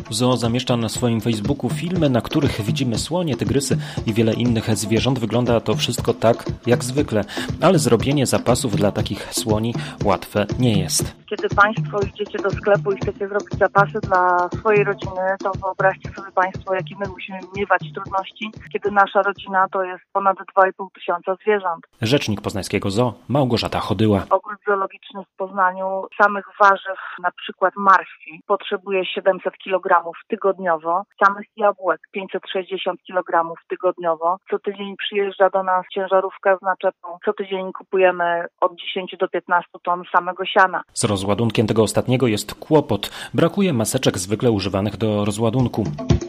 Zoo zamieszcza na swoim Facebooku filmy, na których widzimy słonie, tygrysy i wiele innych zwierząt. Wygląda to wszystko tak jak zwykle, ale zrobienie zapasów dla takich słoni łatwe nie jest. Kiedy Państwo idziecie do sklepu i chcecie zrobić zapasy dla swojej rodziny, to wyobraźcie sobie Państwo, jakie my musimy miewać trudności, kiedy nasza rodzina to jest ponad 2,5 tysiąca zwierząt. Rzecznik poznańskiego zoo Małgorzata Chodyła. Ogród zoologiczny w Poznaniu samych warzyw, na przykład marchwi, potrzebuje 700 kg tygodniowo, samych jabłek 560 kg tygodniowo. Co tydzień przyjeżdża do nas ciężarówka z naczepą. Co tydzień kupujemy od 10 do 15 ton samego siana. Z rozładunkiem tego ostatniego jest kłopot. Brakuje maseczek zwykle używanych do rozładunku.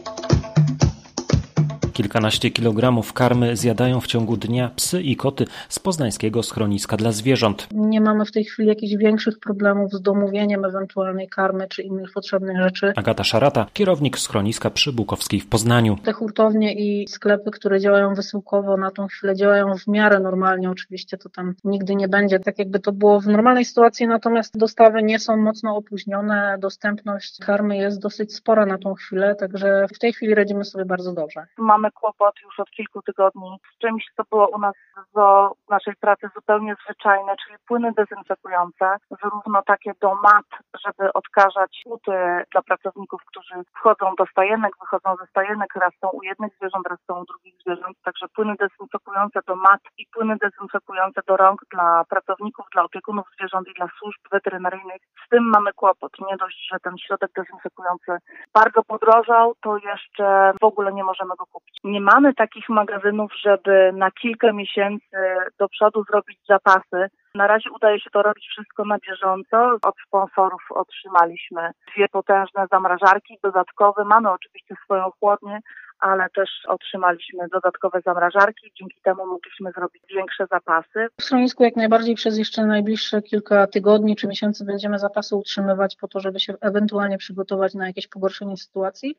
Kilkanaście kilogramów karmy zjadają w ciągu dnia psy i koty z poznańskiego schroniska dla zwierząt. Nie mamy w tej chwili jakichś większych problemów z domówieniem ewentualnej karmy czy innych potrzebnych rzeczy. Agata Szarata, kierownik schroniska przy Bukowskiej w Poznaniu. Te hurtownie i sklepy, które działają wysyłkowo, na tą chwilę działają w miarę normalnie. Oczywiście to tam nigdy nie będzie tak, jakby to było w normalnej sytuacji, natomiast dostawy nie są mocno opóźnione. Dostępność karmy jest dosyć spora na tą chwilę, także w tej chwili radzimy sobie bardzo dobrze. Mamy kłopot już od kilku tygodni z czymś, co było u nas w naszej pracy zupełnie zwyczajne, czyli płyny dezynfekujące, zarówno takie do mat, żeby odkażać buty dla pracowników, którzy wchodzą do stajenek, wychodzą ze stajenek, raz są u jednych zwierząt, raz są u drugich zwierząt, także płyny dezynfekujące do mat i płyny dezynfekujące do rąk dla pracowników, dla opiekunów zwierząt i dla służb weterynaryjnych. Z tym mamy kłopot. Nie dość, że ten środek dezynfekujący bardzo podrożał, to jeszcze w ogóle nie możemy go kupić. Nie mamy takich magazynów, żeby na kilka miesięcy do przodu zrobić zapasy. Na razie udaje się to robić wszystko na bieżąco. Od sponsorów otrzymaliśmy 2 potężne zamrażarki dodatkowe. Mamy oczywiście swoją chłodnię, ale też otrzymaliśmy dodatkowe zamrażarki. Dzięki temu mogliśmy zrobić większe zapasy. W schronisku jak najbardziej przez jeszcze najbliższe kilka tygodni czy miesięcy będziemy zapasy utrzymywać po to, żeby się ewentualnie przygotować na jakieś pogorszenie sytuacji.